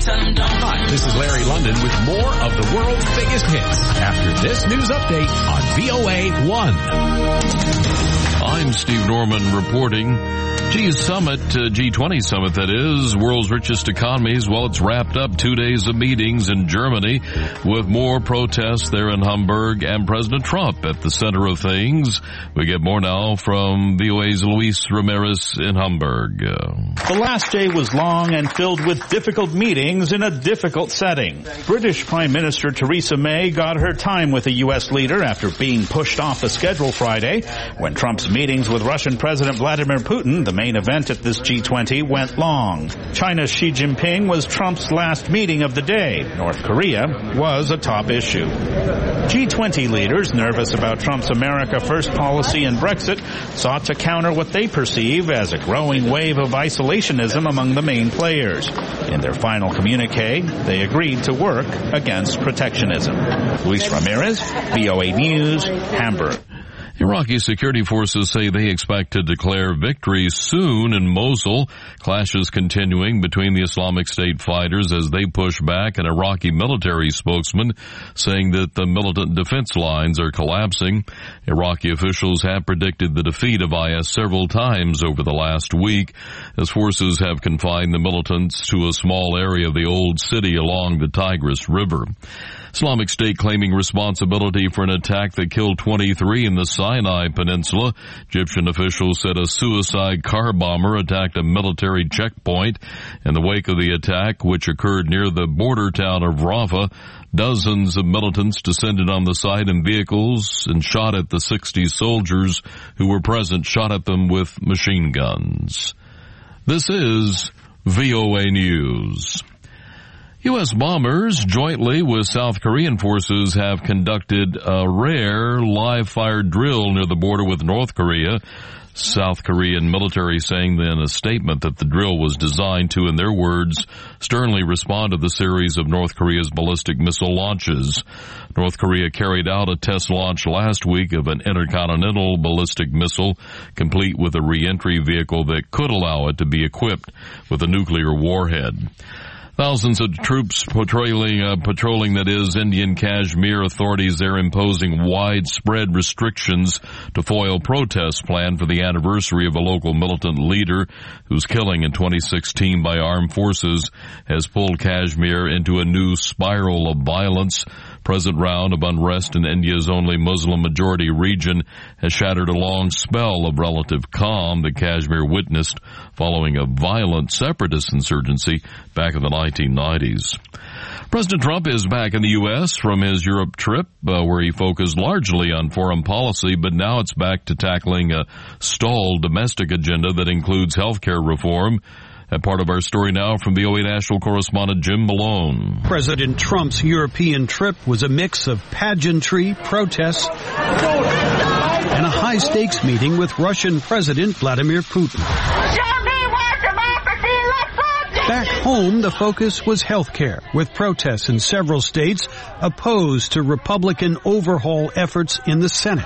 tell them don't. Hi, this is Larry London with more of the world's biggest hits after this news update on VOA 1. I'm Steve Norman reporting. G20 summit, that is, world's richest economies. Well, it's wrapped up 2 days of meetings in Germany with more protests there in Hamburg and President Trump at the center of things. We get more now from VOA's Luis Ramirez in Hamburg. The last day was long and filled with difficult meetings in a difficult setting. British Prime Minister Theresa May got her time with a U.S. leader after being pushed off the schedule Friday when Trump's meetings with Russian President Vladimir Putin, the main event at this G20, went long. China's Xi Jinping was Trump's last meeting of the day. North Korea was a top issue. G20 leaders, nervous about Trump's America First policy and Brexit, sought to counter what they perceive as a growing wave of isolationism among the main players. In their final communique, they agreed to work against protectionism. Luis Ramirez, VOA News, Hamburg. Iraqi security forces say they expect to declare victory soon in Mosul. Clashes continuing between the Islamic State fighters as they push back, an Iraqi military spokesman saying that the militant defense lines are collapsing. Iraqi officials have predicted the defeat of IS several times over the last week as forces have confined the militants to a small area of the old city along the Tigris River. Islamic State claiming responsibility for an attack that killed 23 in the Sinai Peninsula. Egyptian officials said a suicide car bomber attacked a military checkpoint. In the wake of the attack, which occurred near the border town of Rafah, dozens of militants descended on the site in vehicles and shot at the 60 soldiers who were present, shot at them with machine guns. This is VOA News. U.S. bombers, jointly with South Korean forces, have conducted a rare live-fire drill near the border with North Korea. South Korean military saying in a statement that the drill was designed to, in their words, sternly respond to the series of North Korea's ballistic missile launches. North Korea carried out a test launch last week of an intercontinental ballistic missile, complete with a re-entry vehicle that could allow it to be equipped with a nuclear warhead. Thousands of troops patrolling that is, Indian Kashmir. Authorities there imposing widespread restrictions to foil protests planned for the anniversary of a local militant leader whose killing in 2016 by armed forces has pulled Kashmir into a new spiral of violence. Present round of unrest in India's only Muslim-majority region has shattered a long spell of relative calm that Kashmir witnessed following a violent separatist insurgency back in the 1990s. President Trump is back in the U.S. from his Europe trip, where he focused largely on foreign policy, but now it's back to tackling a stalled domestic agenda that includes health care reform. A part of our story now from VOA National Correspondent Jim Malone. President Trump's European trip was a mix of pageantry, protests, and a high-stakes meeting with Russian President Vladimir Putin. Back home, the focus was health care, with protests in several states opposed to Republican overhaul efforts in the Senate.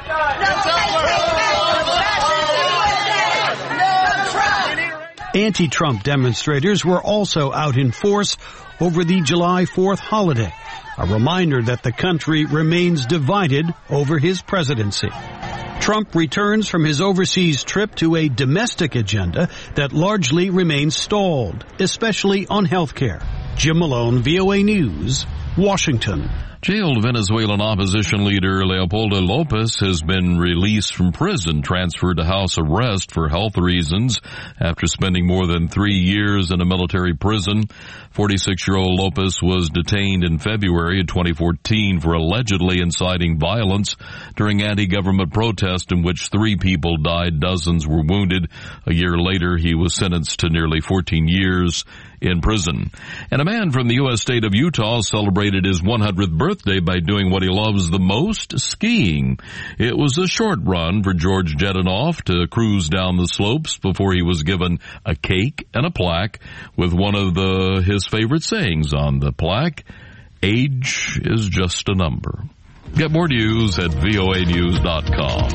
Anti-Trump demonstrators were also out in force over the July 4th holiday, a reminder that the country remains divided over his presidency. Trump returns from his overseas trip to a domestic agenda that largely remains stalled, especially on health care. Jim Malone, VOA News, Washington. Jailed Venezuelan opposition leader Leopoldo Lopez has been released from prison, transferred to house arrest for health reasons after spending more than 3 years in a military prison. 46-year-old Lopez was detained in February of 2014 for allegedly inciting violence during anti-government protest in which 3 people died, dozens were wounded. A year later, he was sentenced to nearly 14 years in prison. And a man from the U.S. state of Utah celebrated his 100th birthday by doing what he loves the most, skiing. It was a short run for George Jedinoff to cruise down the slopes before he was given a cake and a plaque with one of his favorite sayings on the plaque: age is just a number. Get more news at voanews.com.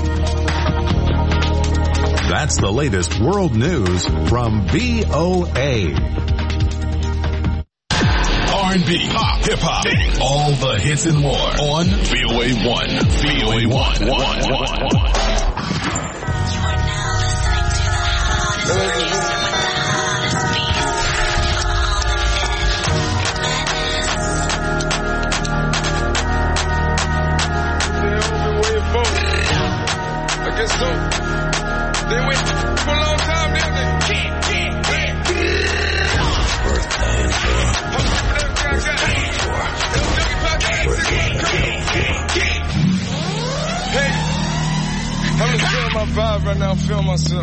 That's the latest world news from VOA. R&B, pop, hip-hop, all the hits and more on VOA1. VOA1. I guess so. They went for a long time, didn't they? Hey, I'm just feeling my vibe right now. I'm feeling myself.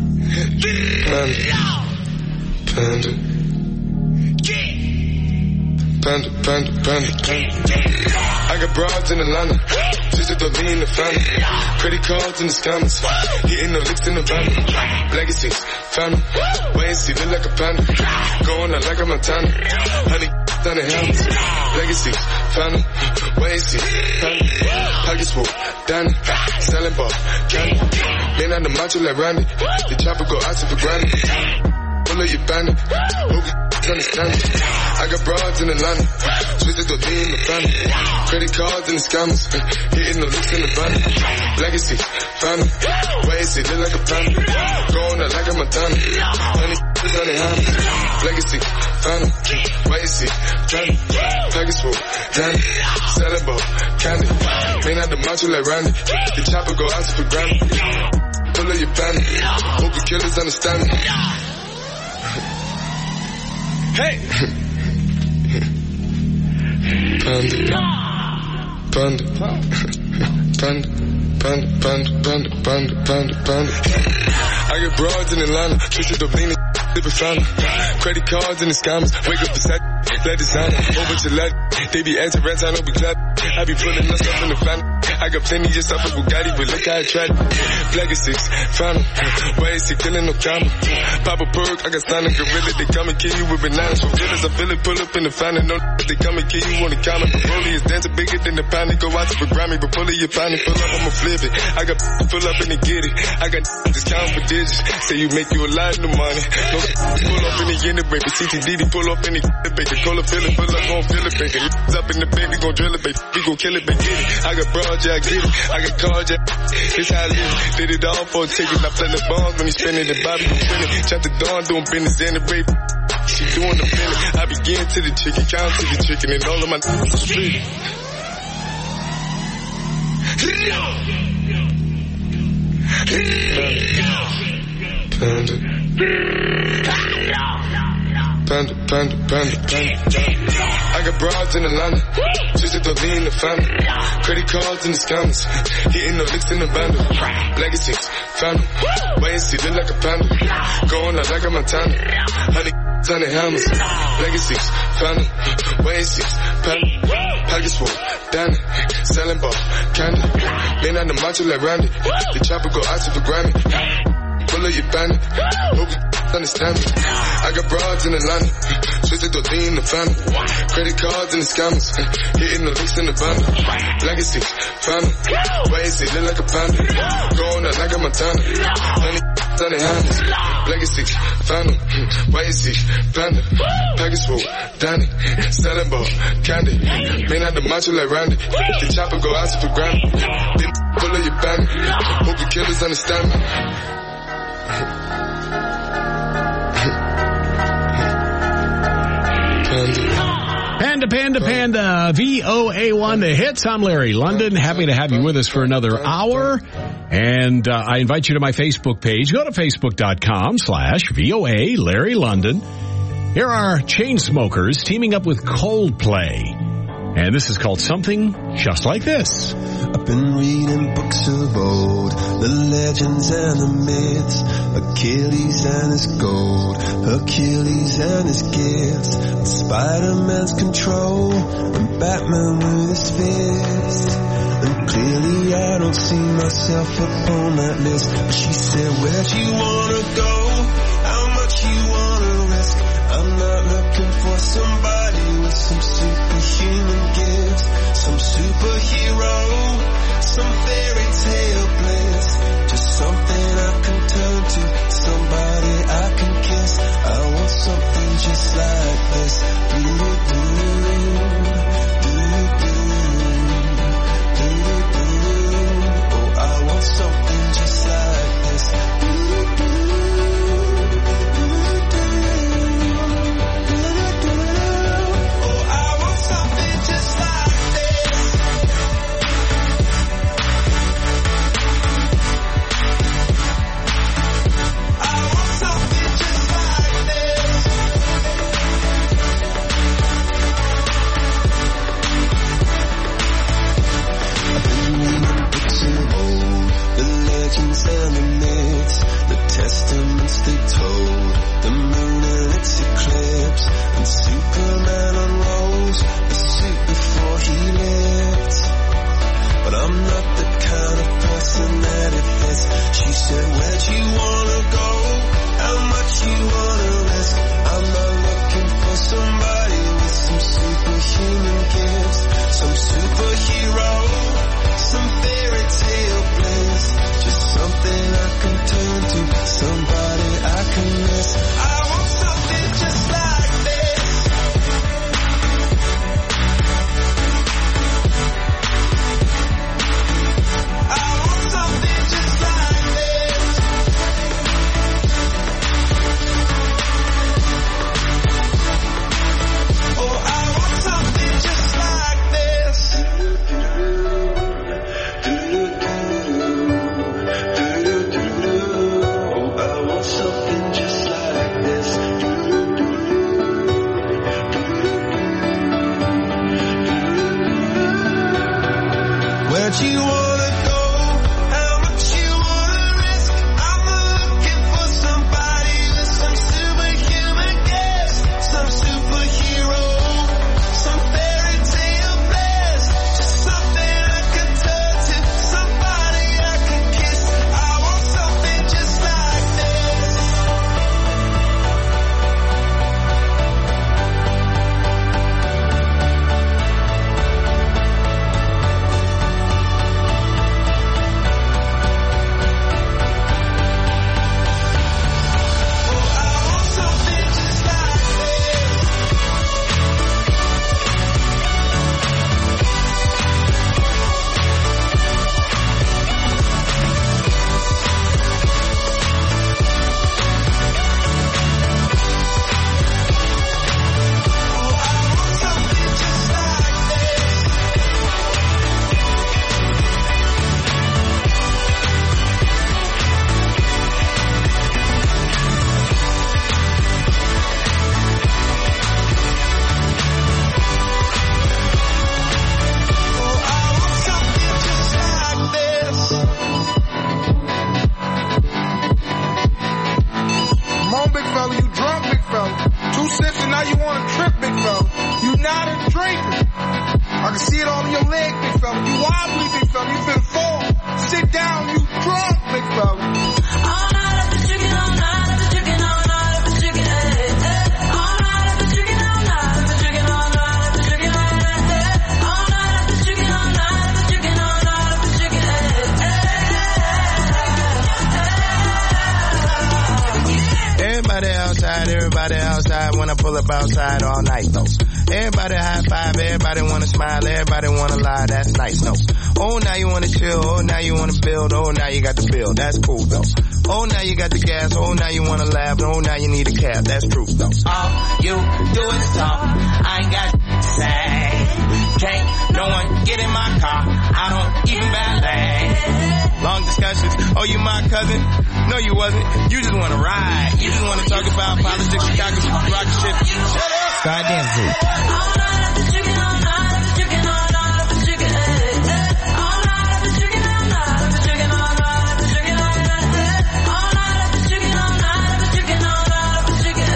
Panda. I got broads in Atlanta, just to lean the family. Credit cards in the scammers, hitting the licks in the van. Legacies, family, wait and see, look like a panda. Going out like a Montana, honey, down the helmets. Legacies, family, wait and see, family. Pockets full, Danny, selling ball, candy. Man on the macho like Randy, the chopper go out for granted. Pull up your bandit, hope you understand it. I got broads in Atlanta, twisted to lean the family. Credit cards and the scammers, hitting the licks in the van. Legacy, family, wait and see, look like a panda. Going out like a Montana, honey, on the hands. Legacy, family, wait and see, family. Package full, Danny, selling ball, candy. Man out the macho like Randy, the chopper go out for granted. Pull up your bandit, hope you killers understand me. Hey! Panda. I get broads in Atlanta, twisted to lean different family. Credit cards and the scammers, wake up beside let designer, over to let they be acting rats, I know be clap. I be pulling us up in the family. I got plenty just up with Bugatti, but look how I tried it. Legacies, family, why is he killing no comma? Pop a perk, I got signed a gorilla, they come and kill you with bananas. For feelings, I feel it, pull up in the family, no they come and kill you on the counter. Broly is dancing bigger than the pound, go out to the Grammy, but pull it, you find it, pull up, I'ma flip it. I got pull up and they get it. I got just count for digits, say you make you a lot of money. No pull up in the end, baby, CTD, pull up in the baby, cola fill it, pull up, gon' fill it, baby. Up in the bed, we gon' drill it, baby, we gon' kill it, baby, get it. I got broad, yeah, I get it. I got cards, yeah, it's how I live. Did it all for a ticket, I play the bombs when he spinning the Bobby, you spinning. Chop the dawn, doing business in the baby. She doing the feeling. I begin to the chicken, count to the chicken, and all of my street. Panda. I got broads in Atlanta, just to lean the family. Credit cards and the scammers, hitting the licks in the band. Legacies, family, wait and see, look like a panda. Going out like a Montana, honey, on the hammers. Legacies, family, wait and see, family. Package full, Danny, selling ball, candy. Man on the macho like Randy, the chopper go out to the Grammy. Pull up your bandit, hope you understand me. I got broads in Atlanta, twisted to lean the family. Credit cards and the scammers, hitting the licks in the band. Legacy, family, wait and see, look like a panda. Going out like a Montana, honey, on the hands. Legacy, family, wait and see, panda. Package full, Danny, selling ball, candy. Man out the macho like Randy, the chopper go out for granted. Then pull up your bandit, hope you killers understand me. Panda, VOA1 The Hits. I'm Larry London. Happy to have you with us for another hour. And I invite you to my Facebook page. Go to facebook.com/VOA Larry London. Here are Chainsmokers teaming up with Coldplay. And this is called Something Just Like This. I've been reading books of old, the legends and the myths, Achilles and his gold, Hercules and his gifts, and Spider-Man's control, and Batman with his fist. And clearly I don't see myself upon that list. But she said, where'd you wanna go? How much you wanna risk? I'm not looking for somebody with some superhuman gifts, some superhero, some fairy tale bliss, just something I can turn to, somebody I can kiss. I want something just like this. Do-do-do. you wanna go? How much you wanna risk? I'm looking for somebody with some superhuman gifts, some superhero, some fairy tale bliss, just something I can touch and somebody I can kiss. I want something just like this. Come on, big fella, you drunk, big fella. 2 sips and now you want to trip, big fella. You not a drinker. I can see it all in your leg, big fella. You wobbly, big fella. You finna fall. Sit down, you drunk, big fella. All night I've been drinking, all night I've been drinking, all night I've been drinking, all night I've been drinking, all night I've been drinking, all night I've been drinking, all night I've been drinking, all night I've been drinking, all night I've been drinking, Everybody outside when I pull up outside all night, though. Everybody high five, everybody wanna smile, everybody wanna lie, that's nice, no. Oh, now you wanna chill, oh, now you wanna build, oh, now you got the bill, that's cool, though. Oh, now you got the gas, oh, now you wanna laugh, oh, now you need a cab, that's true, though. all you do is talk, I ain't got to say. Can't no one get in my car, I don't even valet. Long discussions, oh, you my cousin? No, you wasn't. You just wanna ride. You just wanna talk about politics, Chicago, rock shit. Shut up! Goddamn fool. All night I've been drinking, all night I've been drinking, all night I've been drinking, all night I've been drinking, all night I've been drinking, all night I've been drinking, all night I've been drinking, all night I've been drinking, all night I've been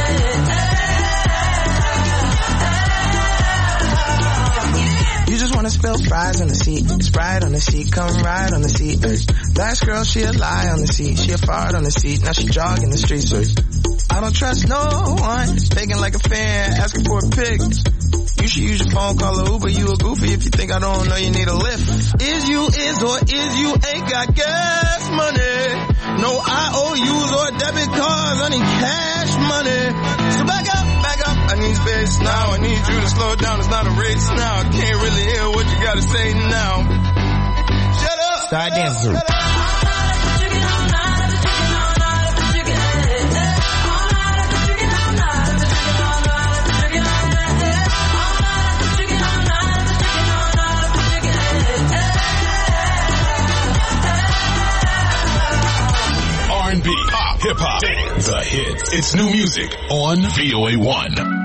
drinking. You just wanna spill fries on the seat, Sprite on the seat, come ride on the seat. Last girl, she a lie on the seat, she a fart on the seat, now she jogging the streets. I don't trust no one, faking like a fan, asking for a pic. You should use your phone, call a Uber, you a goofy if you think I don't know you need a lift. Is you is or is you ain't got gas money, no IOUs or debit cards, I need cash money. So back up, I need space now, I need you to slow down, it's not a race now, I can't really hear what you gotta say now. Shut up! Start dancing. R&B, pop, hip-hop, dance, the hits. It's new music on VOA1.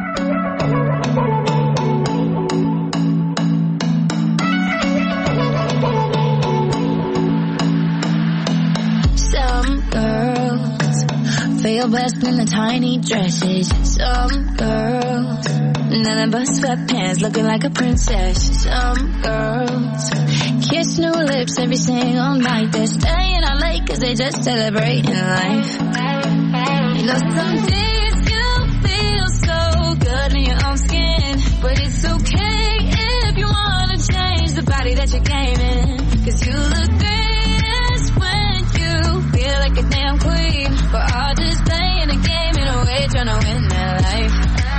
Feel best in the tiny dresses. Some girls, nothing but sweatpants, looking like a princess. Some girls kiss new lips every single night. They're staying out late 'cause they just celebrating life. You know, some days you feel so good in your own skin, but it's okay if you wanna change the body that you're gaming. 'Cause you look greatest when you feel like a damn queen. But all just playing a game in a way, trying to win that life.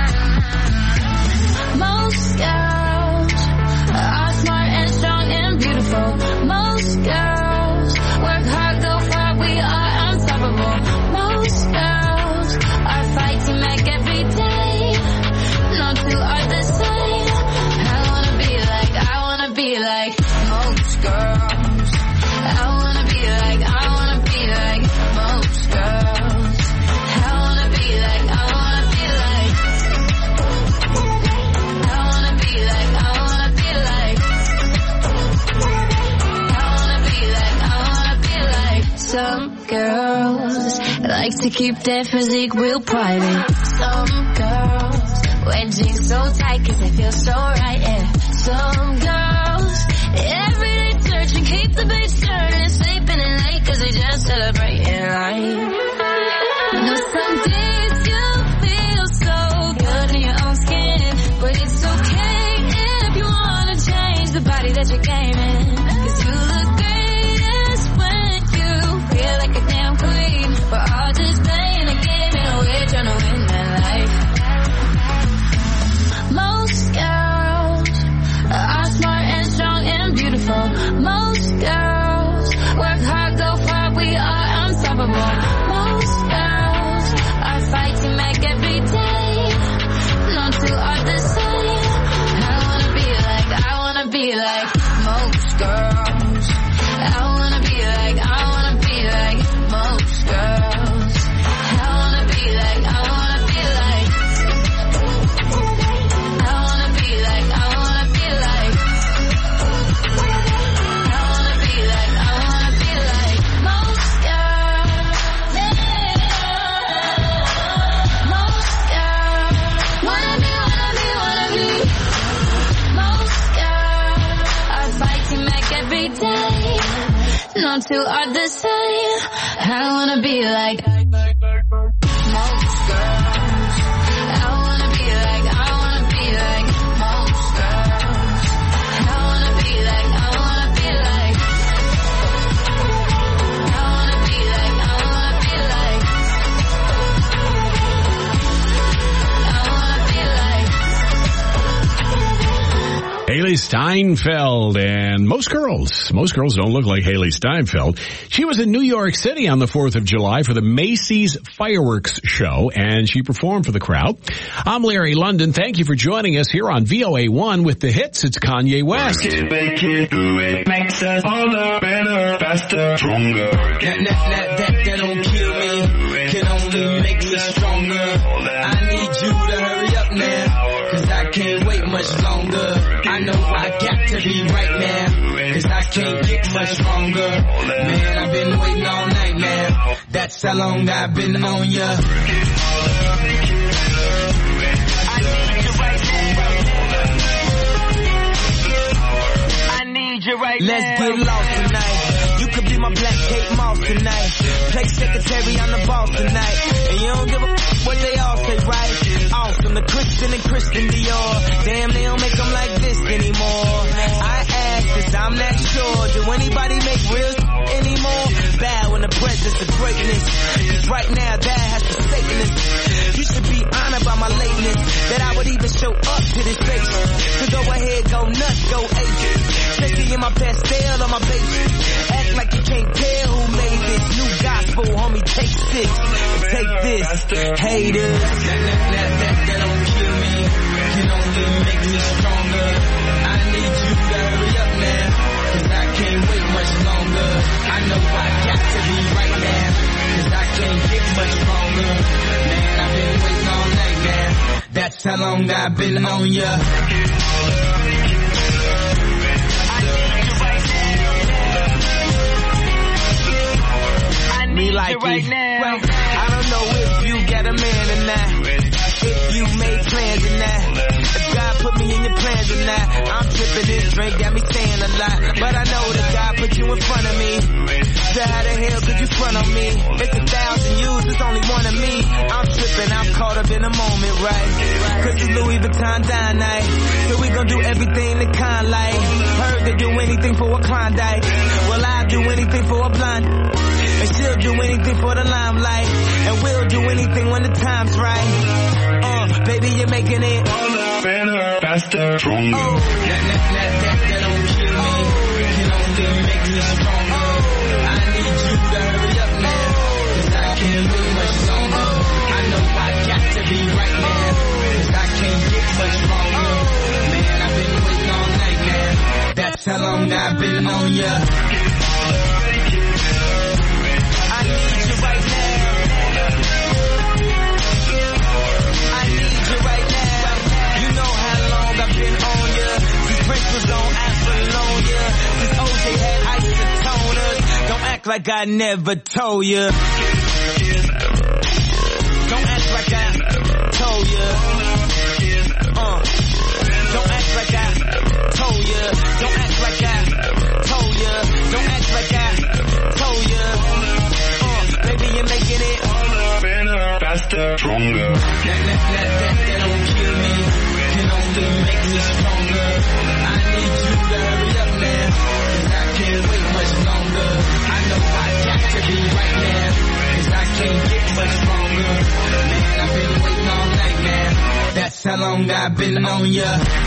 Most girls are smart and strong and beautiful. Most girls work hard, go far, we are unstoppable. Most girls are like to keep their physique real private. Some girls wear jeans so tight 'cause they feel so right, yeah. Some girls everyday searching, keep the bass turning, sleeping in late 'cause they just celebrating life. Know some days you feel so good in your own skin, but it's okay if you wanna change the body that you're gaming. 'Cause you look greatest when you feel like a damn queen. We're all just playing a game and we're trying to win that life. Most girls are smart and strong and beautiful. Most girls work hard, go far, we are unstoppable. Most girls are fighting back every day. No two are the same. I wanna be like most girls. I wanna be like most girls. I wanna be like I wanna be like most girls. Most girls. Wanna be. Most girls are fighting back every day. No two are the same. I wanna be like most girls. I wanna be like most girls. I wanna be like I wanna be like Haley Steinfeld, and most girls don't look like Haley Steinfeld. She was in New York City on the 4th of July for the Macy's fireworks show, and she performed for the crowd. I'm Larry London. Thank you for joining us here on VOA1 with the hits. It's Kanye West. Make it, do it, makes us harder, better, faster, stronger. That don't kill me, can only make me stronger. I need you to hurry up now, 'cause I can't wait much longer. I know I got to be right now, 'cause I can't get much stronger. Man, I've been waiting all night now. That's how long I've been on ya. I need you right now. Let's get lost tonight. You could be my black Kate Moss tonight. Play secretary, I'm the boss tonight. And you don't give a what they all say, right? Awesome, the Christian and Christian Dior. Damn, they don't make them like this anymore. I ask this, I'm not sure. Do anybody make real anymore? Bow in the presence of greatness, 'cause right now that has forsaken us. You should be honored by my lateness, that I would even show up to this face. So go ahead, go nuts, go ape. Especially in my pastel on my baby. Act like you can't tell who made this new gospel, homie. Take 6 and take this, haters. That don't kill me, can only make me stronger. I need you to hurry up now, 'cause I can't wait much longer. I know I got to be right now, 'cause I can't get much stronger. Man, I've been waiting all night now. That's how long I've been on ya. Me like right now. I don't know if you got a man or not, if you made plans or not, if God put me in your plans or not. I'm tripping, this drink got me saying a lot, but I know that God put you in front of me. So how the hell could you front on me? It's 1,000 yous, it's only one of me. I'm tripping, I'm caught up in the moment, right? 'Cause it's Louis Vuitton dine night, so we gon' do everything the kind like. Heard they do anything for a Klondike, well I'll do anything for a blind. And she'll do anything for the limelight, and we'll do anything when the time's right. Baby, you're making it better, faster, stronger. That don't kill me, can only make me stronger. I need you to hurry up now, 'cause I can't wait much longer. I know I got to be right now, 'cause I can't get much stronger. Man, I've been waiting all night now. That's how long I've been on ya. Was on Apollonia, this OJ had isotoners. Don't act like I never told ya. Stronger. That don't kill me, can only make me stronger. I need you to hurry up now, 'cause I can't wait much longer. I know I got to be right now, 'cause I can't get much stronger. Man, I've been waiting all night now, that's how long I've been on ya.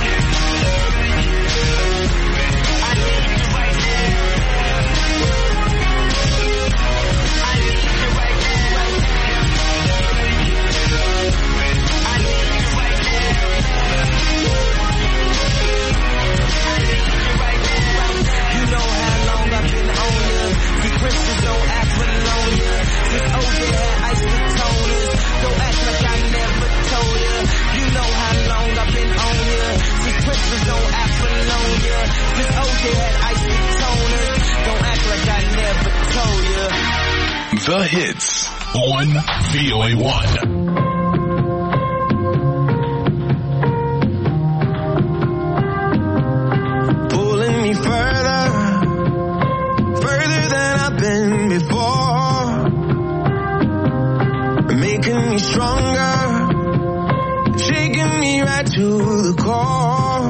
Christians don't act Apollonia. This OJ had ice with toners. Don't act like I never told ya. You know how long I've been on ya. This Christians don't Apollonia. This OJ had ice with toners. Don't act like I never told ya. The hits on VOA1. Stronger, shaking me right to the core.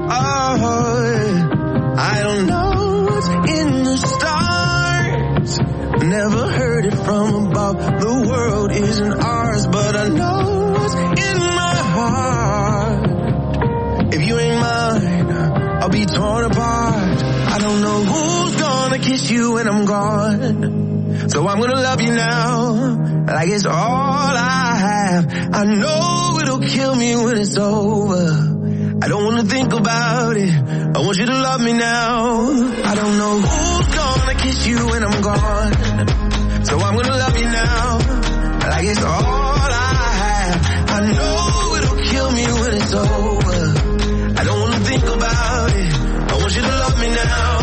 Oh, I don't know what's in the stars. Never heard it from above. The world isn't ours, but I know what's in my heart. If you ain't mine, I'll be torn apart. I don't know who's gonna kiss you when I'm gone, so I'm gonna love you now like it's all I have. I know it'll kill me when it's over. I don't want to think about it. I want you to love me now. I don't know who's gonna kiss you when I'm gone, so I'm gonna love you now like it's all I have. I know it'll kill me when it's over. I don't want to think about it. I want you to love me now.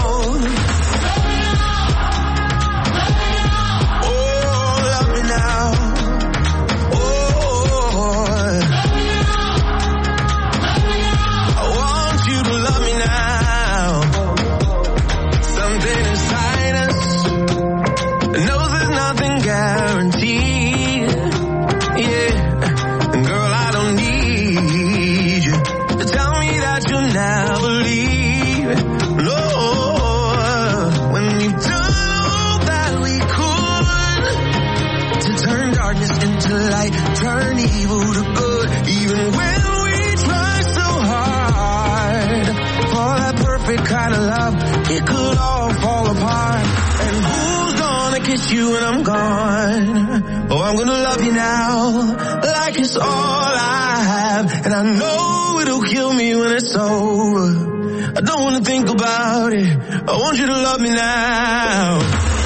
Turn evil to good, even when we try so hard. For that perfect kind of love, it could all fall apart. And who's gonna kiss you when I'm gone? Oh, I'm gonna love you now like it's all I have. And I know it'll kill me when it's over. I don't wanna think about it. I want you to love me now.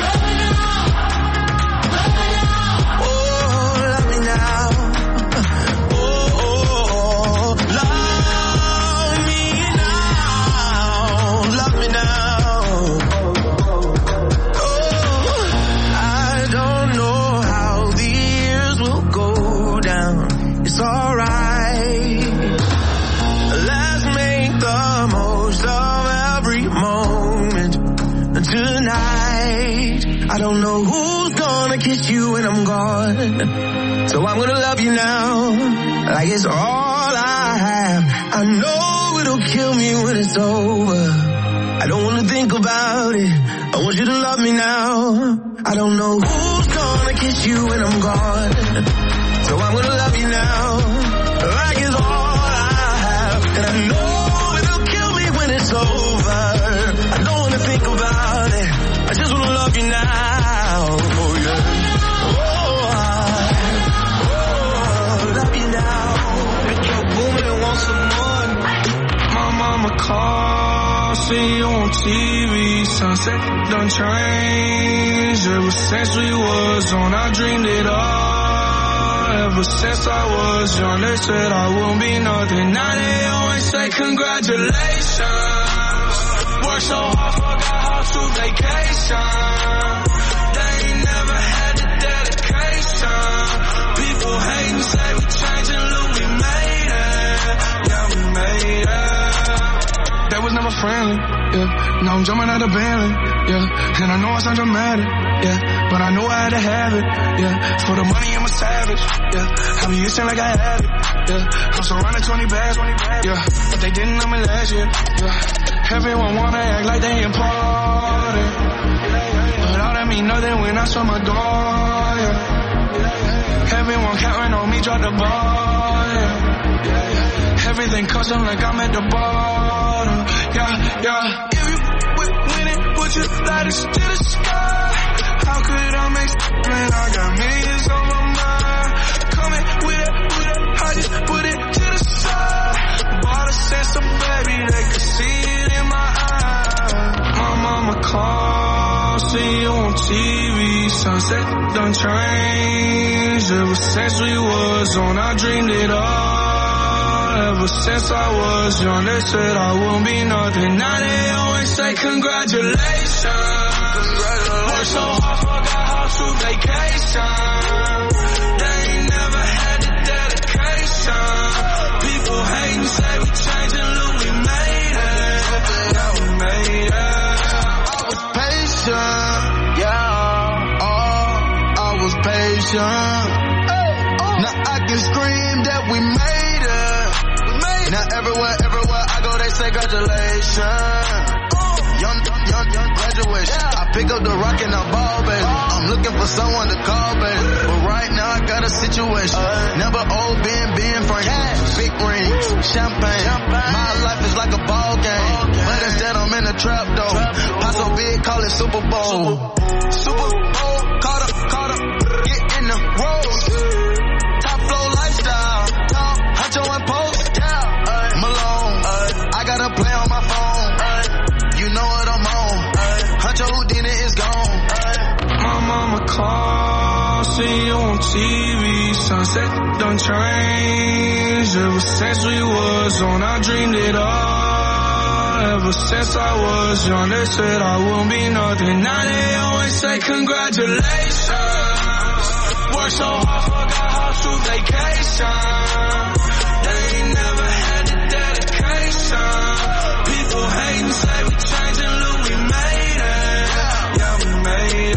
I don't know who's gonna kiss you when I'm gone, so I'm gonna love you now like it's all I have. I know it'll kill me when it's over. I don't wanna think about it. I want you to love me now. I don't know who's gonna kiss you when I'm gone, so I'm gonna love you now like it's all I have. And I know it'll kill me when it's over. I don't wanna think about it. I just wanna love you now. Oh yeah. Love you now. Pick your woman and want some more. My mama called, see you on TV. Sunset done changed. Ever since we was on, I dreamed it all. Ever since I was young, they said I won't be nothing. Now they always say congratulations. Worked so hard, forgot how to vacation. They ain't never had the dedication. People hate and say we changing, look, we made it. Yeah, we made it. They was never friendly, yeah. Now I'm jumping out the Bentley, yeah. And I know I sound dramatic, yeah. But I know I had to have it, yeah. For the money, I'm a savage, yeah. I be itching like I had it, yeah. I'm surrounded 20 bags, yeah. But they didn't know me last year, yeah. Everyone wanna act like they important, but all that mean nothing when I saw my door, yeah. Everyone counting on me, drop the ball, yeah. Everything custom like I'm at the bottom, yeah. If you win it, would you light us to the sky? How could I make when I got millions on my mind? Coming with it, I just put it to the side. Bought a sense of baby, they could see it in my eyes. My mama called, see you on TV. Sunset done changed. Ever since we was on, I dreamed it all. Ever since I was young, they said I won't be nothing. Now they always say congratulations. Worked so hard, forgot how to vacation. They ain't never had the dedication. People hating, say we changing, look, we made it. Yeah, we made it. I was patient, yeah. Oh, I was patient. Now I can scream that we made it. Now everywhere I go, they say congratulations. Young graduation. I pick up the rock and I ball, baby. I'm looking for someone to call, baby. But right now I got a situation. Never old, being frank. Big rings, champagne. My life is like a ball game. But instead I'm in a trap, though. Pop so big, call it Super Bowl. Super Bowl, caught up, get in the road. Top flow lifestyle. Huncho and Post. Malone, I got a play on my phone. You know what I'm on. Huncho Houdini is gone. My mama called, see you on TV. Sunset done changed. Ever since we was on, I dreamed it all. Ever since I was young, they said I won't be nothing. Now they always say congratulations. Worked so hard, forgot how to vacation. They ain't never had the dedication. People hating, say we changing, look, we made it. Yeah, we made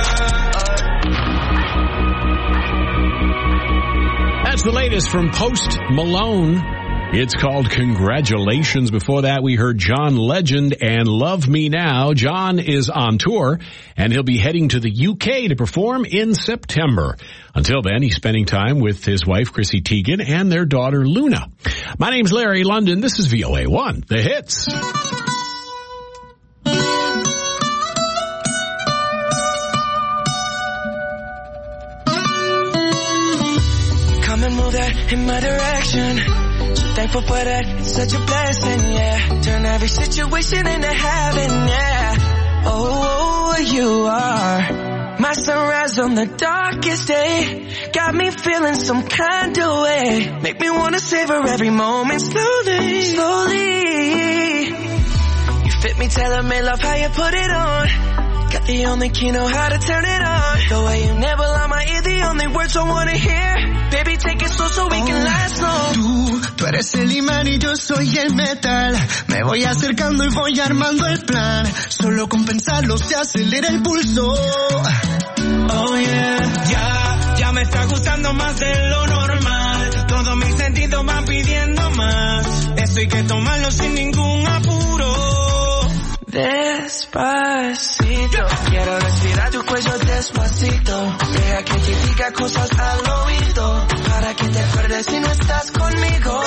it. That's the latest from Post Malone. It's called Congratulations. Before that, we heard John Legend and Love Me Now. John is on tour, and he'll be heading to the UK to perform in September. Until then, he's spending time with his wife, Chrissy Teigen, and their daughter, Luna. My name's Larry London. This is VOA1, The Hits. Come and move that in my direction. So thankful for that, it's such a blessing, yeah. Turn every situation into heaven, yeah. Oh, you are my sunrise on the darkest day. Got me feeling some kind of way. Make me wanna savor every moment slowly, slowly. You fit me, tailor-made, love how you put it on. Got the only key, know how to turn it on. The way you never lie my ear, the only words I wanna hear. Baby, take it slow so we can last long. Tú eres el imán y yo soy el metal. Me voy acercando y voy armando el plan. Solo con pensarlo se acelera el pulso. Oh yeah, ya me está gustando más de lo normal. Todos mis sentidos van pidiendo más. Esto hay que tomarlo sin ningún apuro. Despacito, quiero respirar tu cuello despacito. Deja que te diga cosas al oído, para que te acuerdes si no estás conmigo.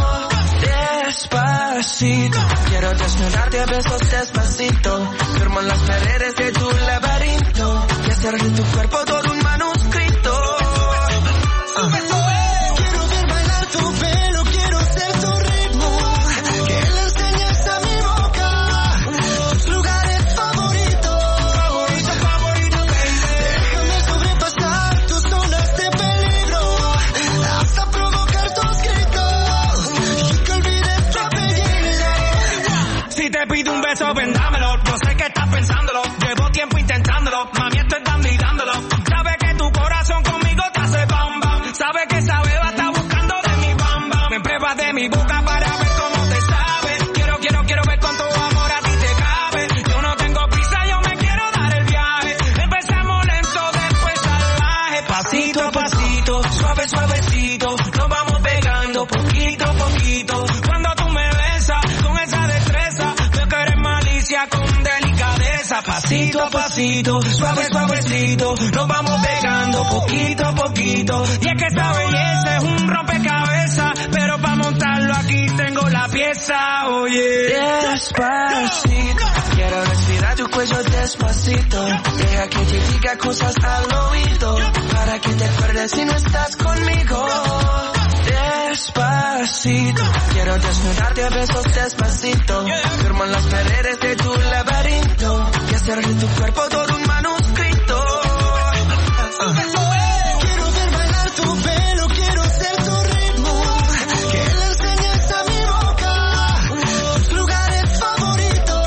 Despacito, quiero desnudarte a besos despacito. Firmo en las paredes de tu laberinto y hacer de tu cuerpo todo un manuscrito. Quiero ver bailar tu pelo, quiero ser tu ritmo. Que le enseñes a mi boca tus lugares favoritos. Déjame sobrepasar tus zonas de peligro, hasta provocar tus gritos y que olvides tu apellido. Si te pido un beso, ven dámelo. Yo sé que estás pensándolo, llevo tiempo intentándolo. Mami, estoy dando y dándolo. Sabe que tu corazón conmigo te hace bam bam. Sabe que esa beba está buscando de mi bam bam. Me pruebas de mi boca para ver cómo te sabe. Quiero ver cuánto amor pasito a pasito, suave, suavecito, nos vamos pegando poquito a poquito. Y es que esta belleza es un rompecabezas, pero para montarlo aquí tengo la pieza, oye. Despacito, quiero respirar tu cuello despacito. Deja que te diga cosas al oído, para que te acuerdes si no estás conmigo. Despacito, quiero desnudarte a besos despacito. Firmo en las paredes de tu laberinto y hacer de tu cuerpo todo un manuscrito. Quiero ver bailar tu pelo, quiero ser tu ritmo, que le enseñes a mi boca tus lugares favoritos.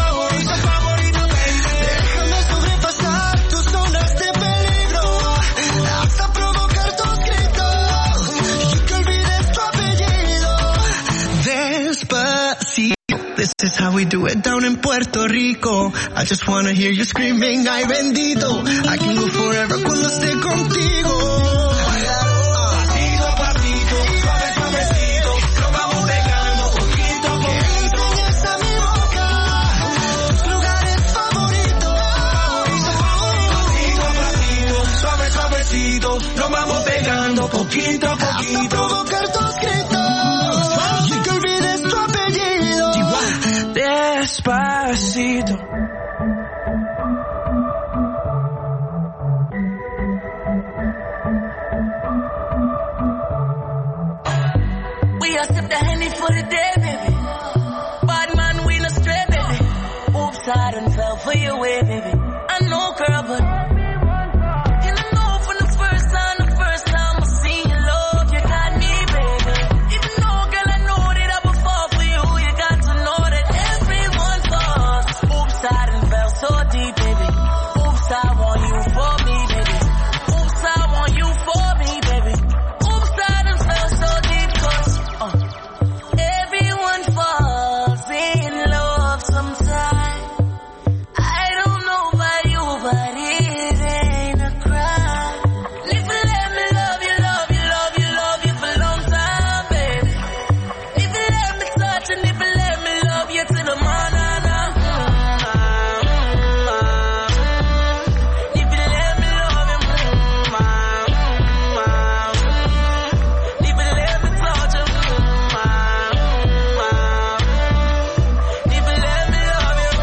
Déjame sobrepasar tus zonas de peligro, hasta provocar tus gritos y que olvides tu apellido. Despacito, this is how we do it down in Puerto Rico. I just wanna hear you screaming, ay bendito. I can go forever cuando esté contigo. Pasito a pasito, suave, suavecito, nos vamos pegando poquito a poquito. Enseñas a mi boca tus lugares favoritos. Pasito a pasito, suave, suavecito, nos vamos pegando poquito a poquito. Hasta provocar tus gritos y que olvides tu apellido. Despacito. We are sip the Henny for the day, baby. Bad man, we no stray, baby. Oops, I done fell for your way, baby. I know, girl, but can I know from the first time I seen your love, you got me, baby. Even though, girl, I know that I would fall for you, you got to know that everyone falls. Oops, I done fell so deep, baby. Oops, I want you for me, baby. Oops, I want you for me, baby. Oops, I done fell so deep, 'cause everyone falls in love sometime. I don't know about you, but it ain't a crime. If you let me love you, love you, love you, love you for a long time, baby. If you let me touch and if you let me love you to the morning. If you let me love you, if you let me touch you, if you let me love you,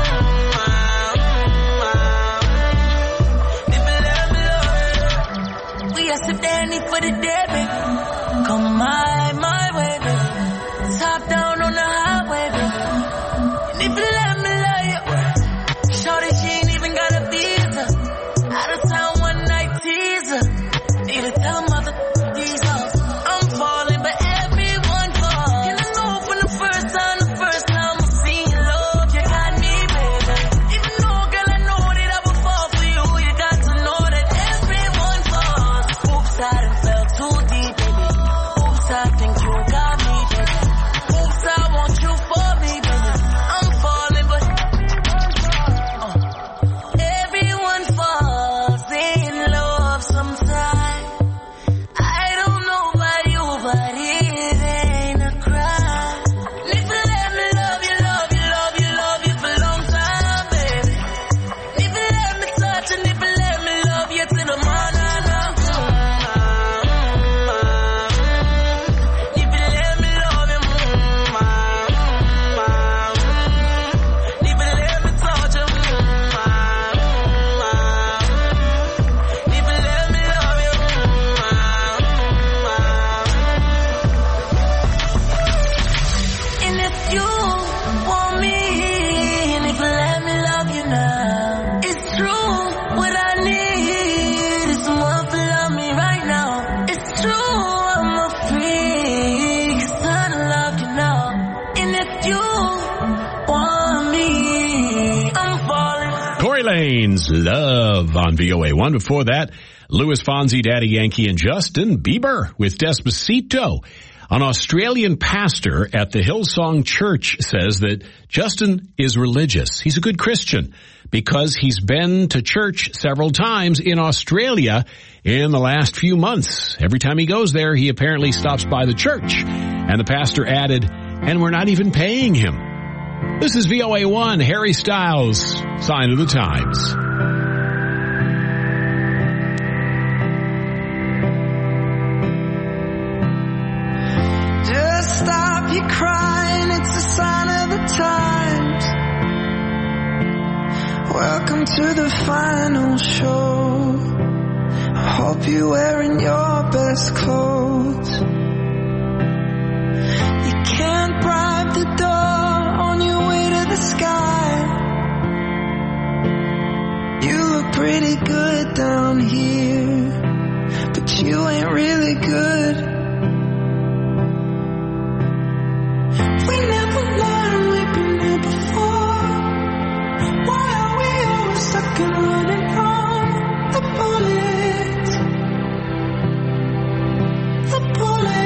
if you let me love you. We are sip the Henny for the day, baby. Come my way, baby. Top down on the highway, baby. And if you let me love you, shorty, she ain't even got a visa. Out of town one night teaser. Need to tell mother these hoes I'm falling, but everyone falls. And I know from the first time I seen your love, you got me, baby. Even though, girl, I know that I would fall for you, you got to know that everyone falls. Oops, I done fell too deep, baby. Oops, I think you got me, baby. Oops, I want you for me, baby. I'm falling, but everyone falls in love sometime. I don't know about you, but it ain't a crime. If you let me love you, love you, love you, love you for a long time, baby. If you let me touch and if you let me love you to the morning. If you let me love you, if you let me touch you, if you let me love you. And if you want me, and if you let me love you now, it's true. What I need is someone to love me right now. It's true, I'm a freak, son of love you now. And if you want me, I'm falling. Corey Lane's Love on VOA1. Before that, Louis Fonsi, Daddy Yankee, and Justin Bieber with Despacito. An Australian pastor at the Hillsong Church says that Justin is religious. He's a good Christian because he's been to church several times in Australia in the last few months. Every time he goes there, he apparently stops by the church. And the pastor added, and we're not even paying him. This is VOA1, Harry Styles, Sign of the Times. Just stop your crying, it's a sign of the times. Welcome to the final show. I hope you're wearing your best clothes. You can't bribe the door on your way to the sky. You look pretty good down here, but you ain't really good. We never learned, we've been here before. Why are we always stuck and running from the bullets? The bullets.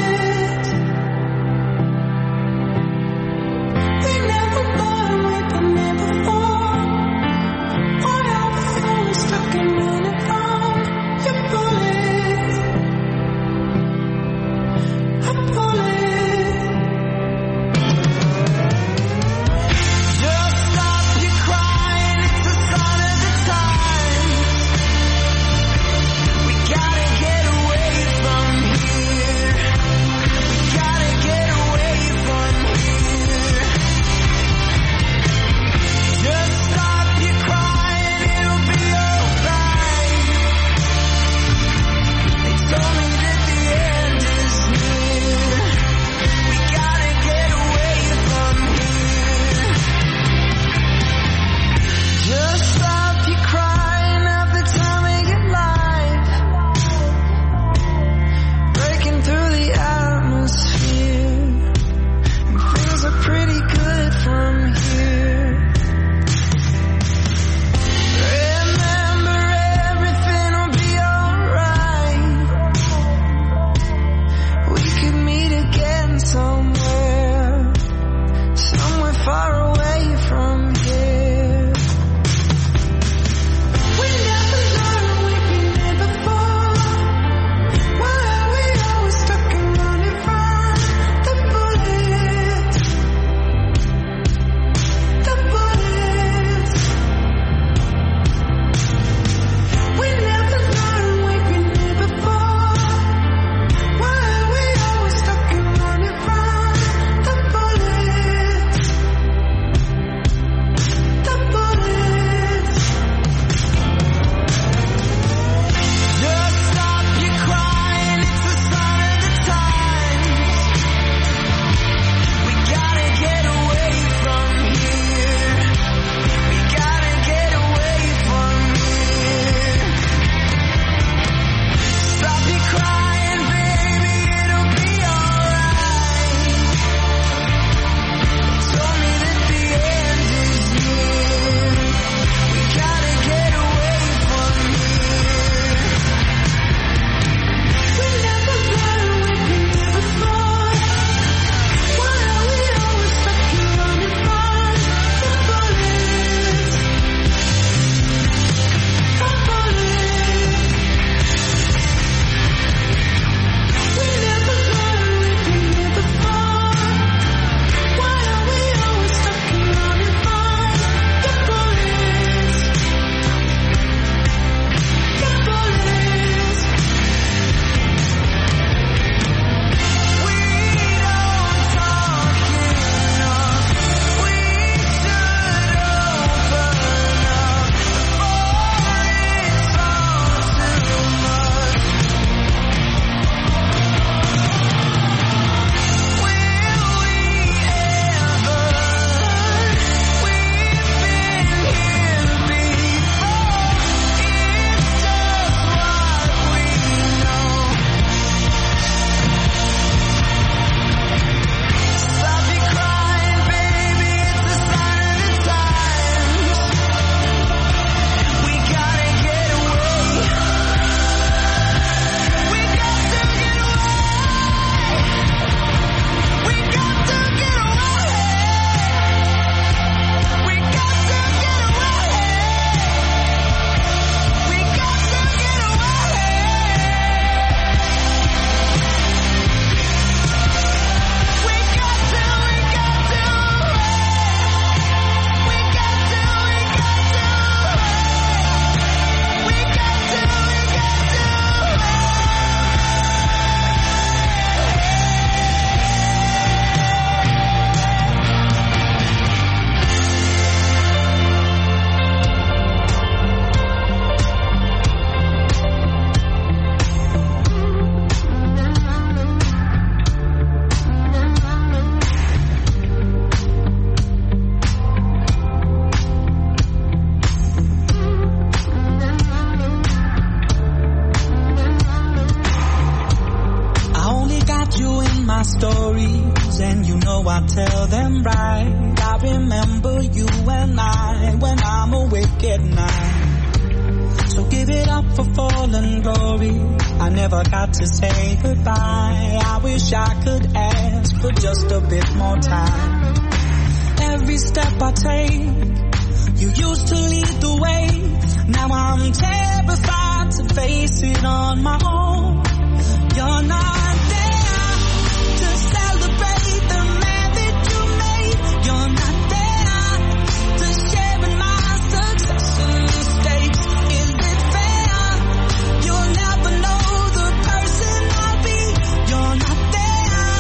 for you and I when I'm awake at night. So give it up for fallen glory. I never got to say goodbye. I wish I could ask for just a bit more time. Every step I take, you used to lead the way. Now I'm terrified to face it on my own. You're not there to celebrate the man that you made. You're not there to share in my success and mistakes. Is it fair? You'll never know the person I'll be. You're not there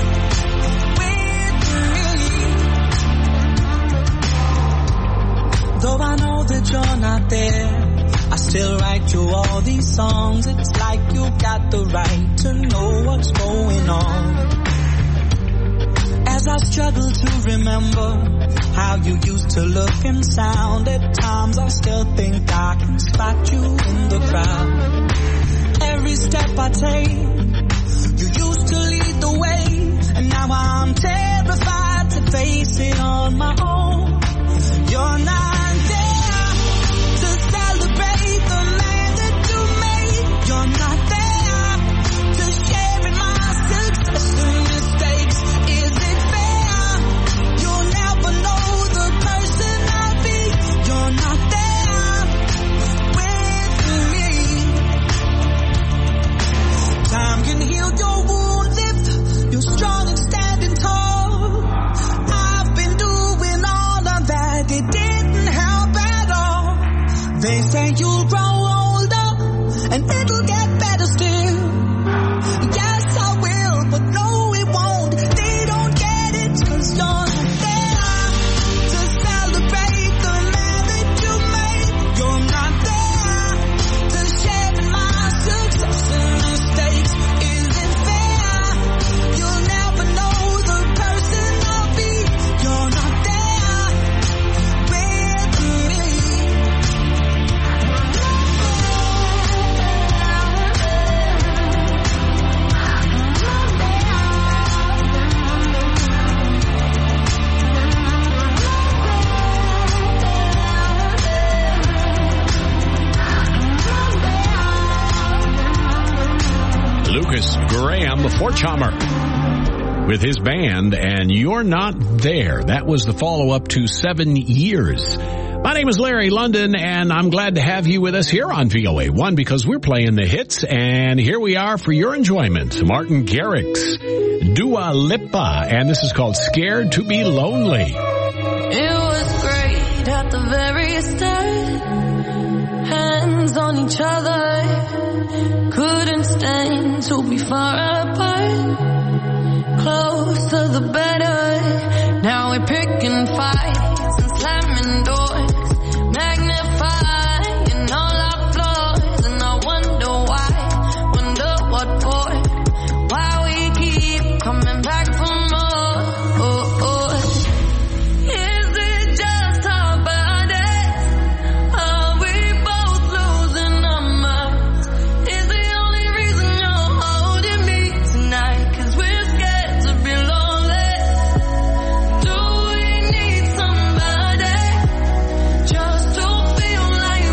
with me. Though I know that you're not there, I still write you all these songs. It's like you got the right to know what's going on. As I struggle to remember how you used to look and sound, at times I still think I can spot you in the crowd. Every step I take, you used to lead the way, and now I'm terrified to face it on my own. You're not there to celebrate the man that you made. You're not there to share in my success and mistakes. Is it fair? You'll never know the person I'll be. You're not there with me. Time can heal your wounds if you're strong and standing tall. I've been doing all of that. It didn't help at all. They say you'll grow older and it'll get better still. Yes, I will, but no, it won't. They don't get it, 'cause you're not there to celebrate the man that you made. You're not there to share in my success and mistakes. Is it fair? You'll never know the person I'll be. You're not there with me. Lucas Graham, the Forchhammer, with his band, and You're Not There. That was the follow-up to 7 Years. My name is Larry London, and I'm glad to have you with us here on VOA1 because we're playing the hits, and here we are for your enjoyment. Martin Garrix, Dua Lipa, and this is called Scared to Be Lonely. It was great at the very start. Hands on each other. Couldn't stand to be far apart. Closer the better. Now we're picking fights and slamming doors. Magnifying all our flaws. And I wonder why. Wonder what for. Why we keep coming back for more. Oh, oh. Is it just our bodies? Are we both losing our minds? Is the only reason you're holding me tonight? 'Cause we're scared to be lonely. Do we need somebody just to feel like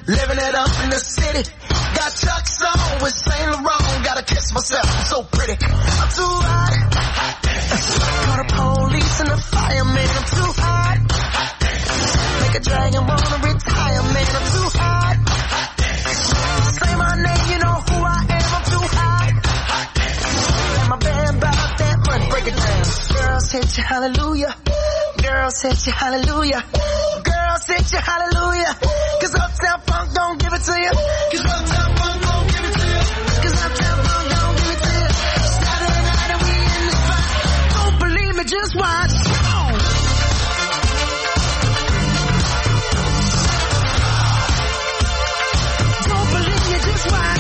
living it up in the city. Got Chuck's on with Saint Laurent. Gotta kiss myself, I'm so pretty. I'm too hot. Call the police and the fireman. I'm too hot. Make a dragon wanna retire, man. I'm too hot. Say my name, you know who I am. I'm too hot. And my band bought that money. Break it down. Girls hit you, hallelujah. Girls hit you, hallelujah. Girls hit you, hallelujah. Cause Uptown Funk don't give it to you. Cause Uptown Funk don't give it to you. Cause Uptown Funk don't give it to you. Saturday night and we in the spot. Don't believe me, just watch. Come on. Don't believe me, just watch.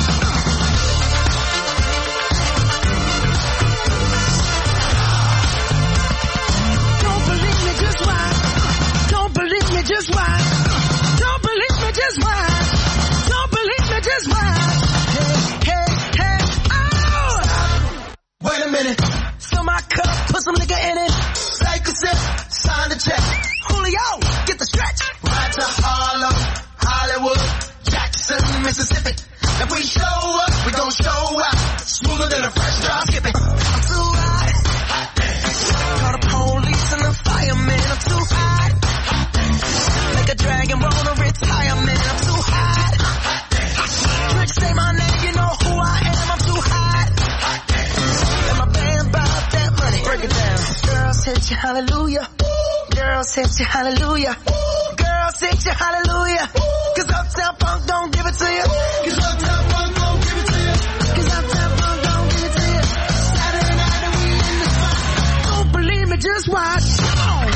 Don't believe me, just watch. Don't believe me, just watch. Don't believe me, just watch. Don't believe me, just watch. Hey, hey, hey, oh! Wait a minute. Fill my cup, put some nigga in it. Take a sip, sign the check. Julio, get the stretch. Ride to Harlem, Hollywood, Jackson, Mississippi. If we show up, we gon' show out. Smoother than a fresh drop skipping. I'm too hot. Call the police and the fireman. I'm too hot. Make a dragon wanna retire, man. I'm too hot. Trick, say my name, you know who I am. I'm too hot. And my band bought that money. Break it down. Girls hit you, hallelujah. Girls hit you, hallelujah. Girls hit you, hallelujah. Cause Uptown Funk don't give it to you. Cause Uptown Funk don't give it to you. Cause Uptown Funk don't give it to you. Saturday night and we in the spot. Don't believe me, just watch. Come on.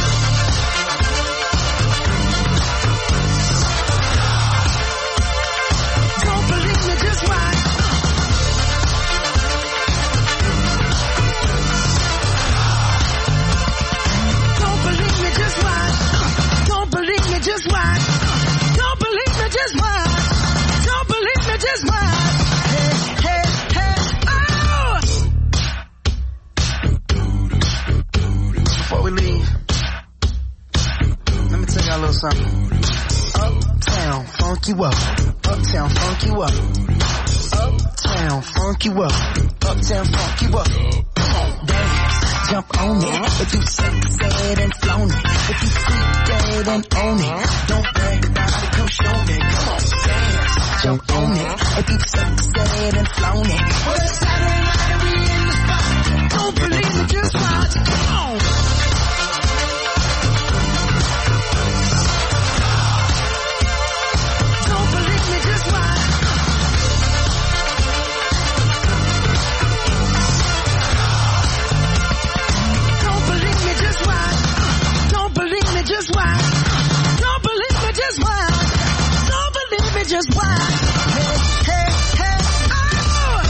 Don't believe me, just watch. Don't believe me, just watch. Don't believe me, just watch. Don't believe me, just watch. Don't believe me, just watch. Hey, hey, hey, oh! Before we leave, let me tell y'all a little something. Uptown, funk you up. Uptown, funk you up. Uptown, funk you up. Uptown, funk you up. Come on, dance, jump on it. If you said and flown it. If you freak dead and own it. Don't brag about it, come show me. Come on, dance, jump on it. If you said and flown it. Well, it's Saturday night and we in the spot. Don't believe me, just watch. Come on. Don't believe me, just watch. Don't believe me, just watch. Don't believe me, just watch. Don't believe me, just watch. Don't believe me, just watch. Hey, hey, hey, oh!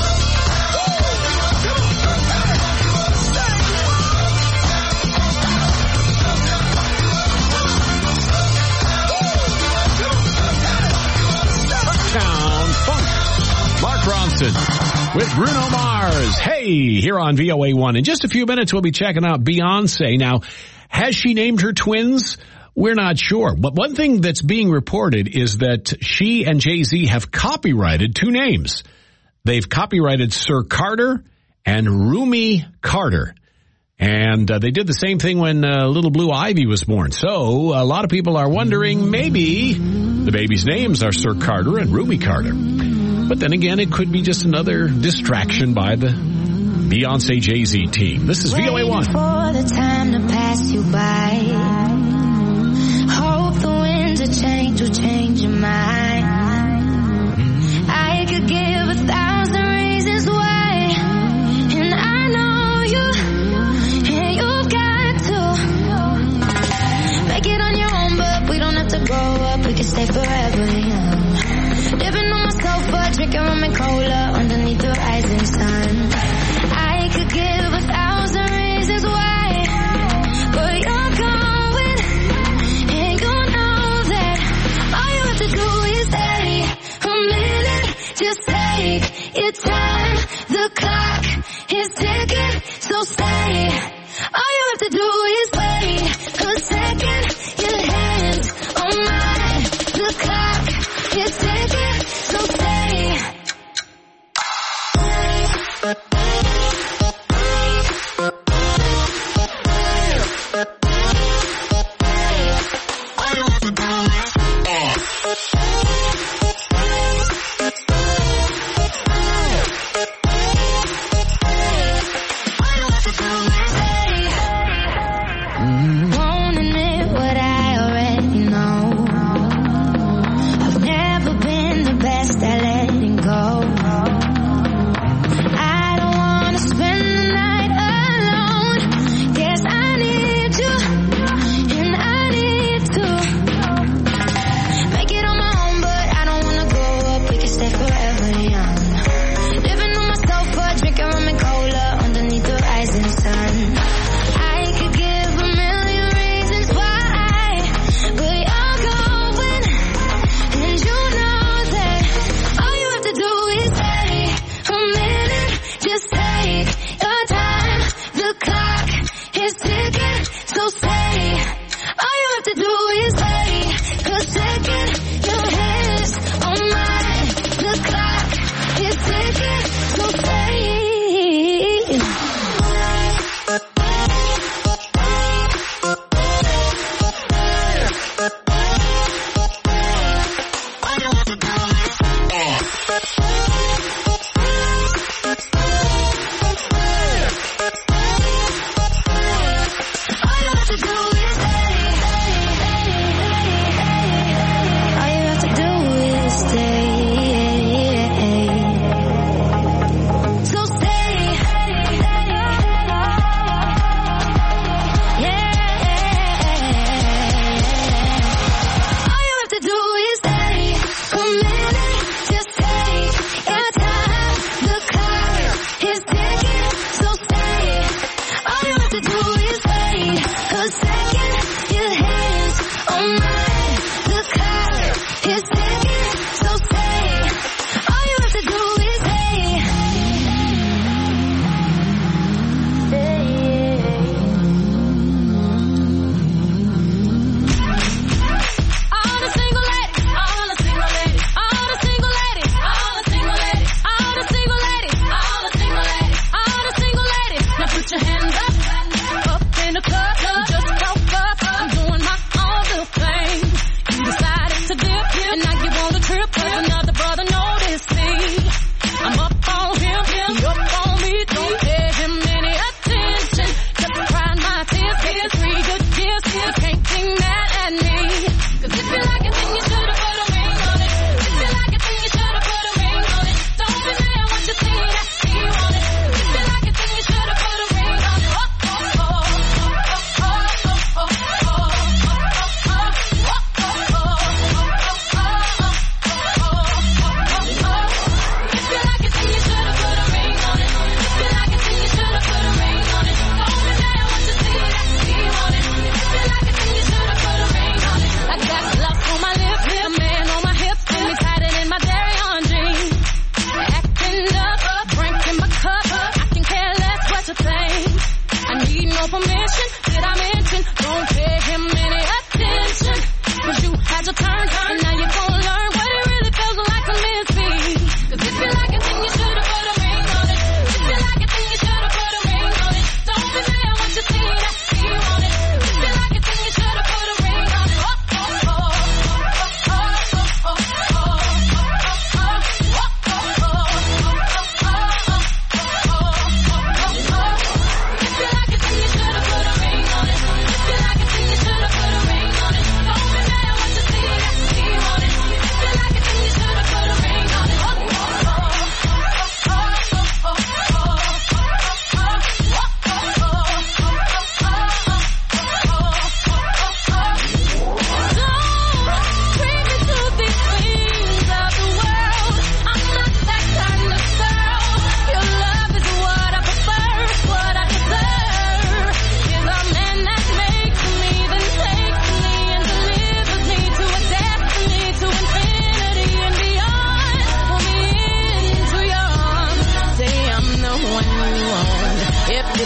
Uptown Funk. Mark Ronson with Bruno Mars. Hey, here on VOA1. In just a few minutes, we'll be checking out Beyonce. Now, has she named her twins? We're not sure. But one thing that's being reported is that she and Jay-Z have copyrighted two names. They've copyrighted Sir Carter and Rumi Carter. And they did the same thing when little Blue Ivy was born. So a lot of people are wondering maybe the baby's names are Sir Carter and Rumi Carter. But then again, it could be just another distraction by the Beyonce Jay-Z team. This is VOA1. For the time to pass you by. Hope the winds of change will change your mind. I could give 1,000 reasons why, and I know you, and you've got to make it on your own. But we don't have to grow up, we can stay forever young. Living on my sofa, drinking rum and cola underneath the rising sun. I could give 1,000 reasons why, but you're going, and you know that all you have to do is take a minute, just take your time. The clock is ticking, so stay. All you have to do is wait a second. Your hands on mine. The clock is ticking.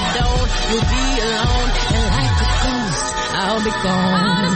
don't, you'll be alone. And like a ghost, I'll be gone.